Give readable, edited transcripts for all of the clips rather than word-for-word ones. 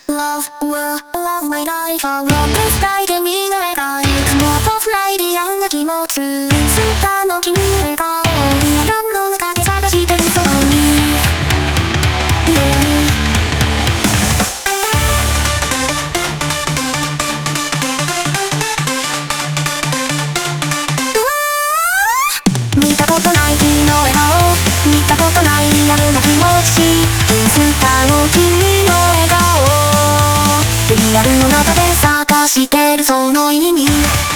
Love my life I love this guy 君の笑顔もっとフライディアンな気持ちスーパーの君の笑顔夜の中で探してるそばに見たことない君の笑顔見たことないリアルな気持ちスーパーの君の笑顔リアルの中で探してるその意味な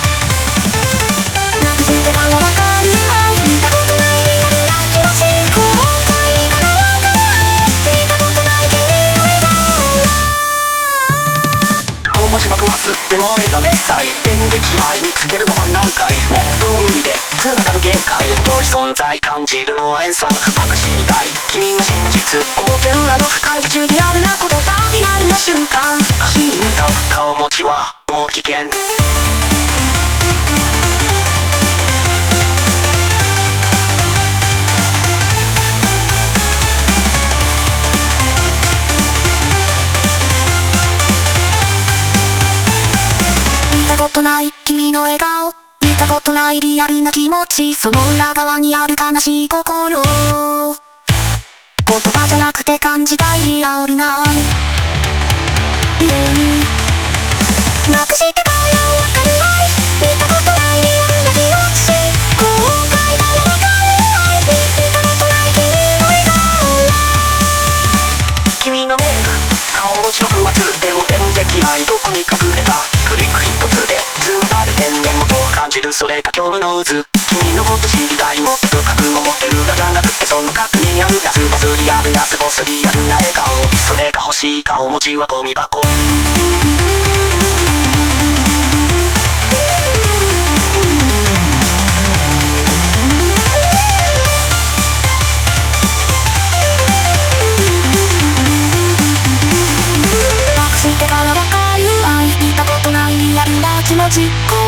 くしてからわかる愛見たことないリアルな気持ち後悔からわかる見たことない君の笑顔面白くはすって燃えた熱彩電撃愛見つけるのは何回もっと海でつながる限界遠い存在感じるのは演奏僕知りたい君の真実表裏の深い宇宙リアルなことだリアルな瞬間ヒント顔持ちはもう危険見たことない君の笑顔見たことないリアルな気持ちその裏側にある悲しい心言葉じゃなくて感じたいリアルな愛なくしてからわかる愛見たことないリアルな気持ち後悔からわかる愛見たことない君の笑顔君の目顔の白くはつっても電撃愛どこに隠れたクリック一つでずんだる天然元を感じるそれが今日の渦君のこと知りたいもっと深く思ってるがじゃなくてその確認あるラスボスリアルな過ごすリアルな笑顔それが欲しい顔持ちはゴミ箱なくしてからわかる愛見たことないリアルな気持ち